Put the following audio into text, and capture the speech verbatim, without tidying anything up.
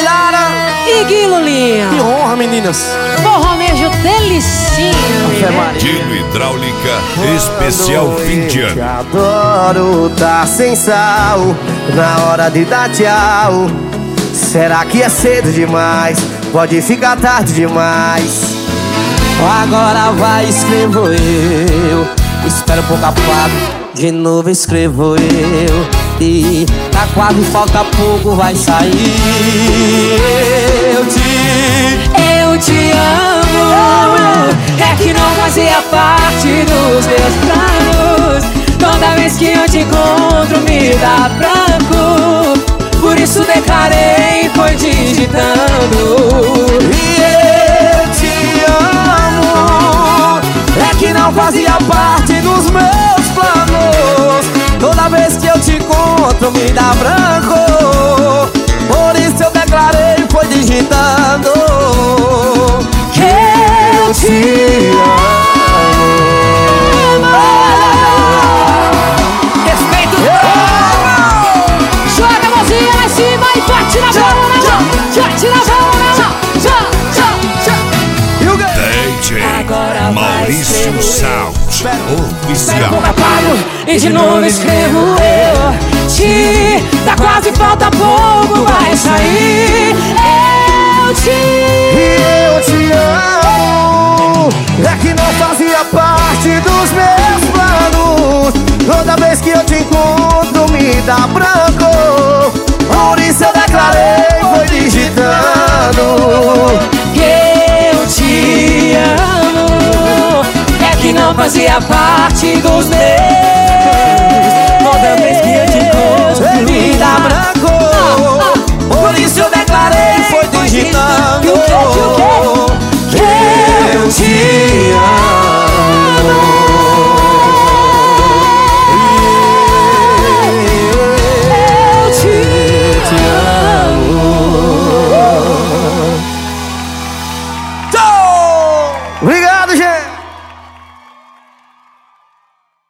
Nayara e Gui Lulinha. Que honra, meninas. Forronejo delicinho. Dino Hidráulica Especial fim de ano. Te adoro, tá sem sal na hora de dar tchau. Será que é cedo demais? Pode ficar tarde demais. Agora vai, escrevo eu. Espero um pouco apago, de novo escrevo eu. E tá quase, falta pouco, vai sair. Eu te... Eu te amo. É que não fazia parte dos meus planos. Toda vez que eu te encontro me dá branco. Por isso declarei, foi digitando. E eu te amo. É que não fazia parte dos meus planos. Toda vez que eu te encontro me dá branco. Por isso eu declarei, foi digitando Que eu te amo. Respeito. Joga a mãozinha lá em cima e bate na bola na mão. Bate na bola na mão. Já, já, já. D J Maurício Sound Oficial. Pouco apago e de novo escrevo eu. Te tá quase, falta pouco, vai sair. Eu te Eu te amo. É que não fazia parte dos meus planos. Toda vez que eu te encontro me dá branco. Por isso eu declarei, foi digitando. Eu te amo. É que não fazia parte dos meus